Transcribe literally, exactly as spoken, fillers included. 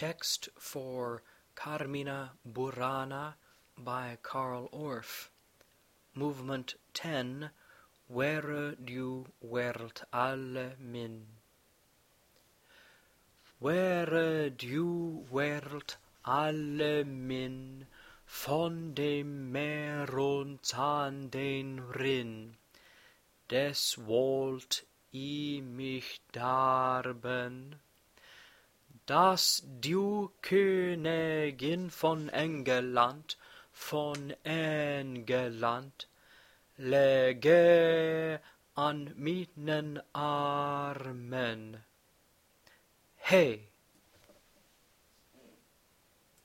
text for Carmina Burana by Carl Orff. Movement ten, Ware du Wert alle min. Ware du Wert alle min, von dem Meer und an den Rinn, des wollt I mich darben, dass du Königin von England, von England, läge an meinen Armen. Hey!